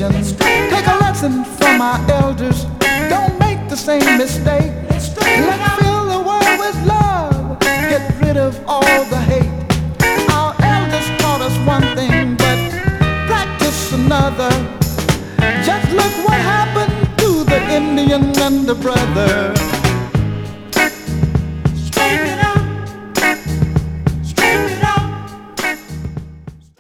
nation. Take a lesson from our elders. Don't make the same mistake. Let's fill the world with love. Get rid of all the hate. Our elders taught us one thing, but practice another. Just look what happened to the Indian and the brother.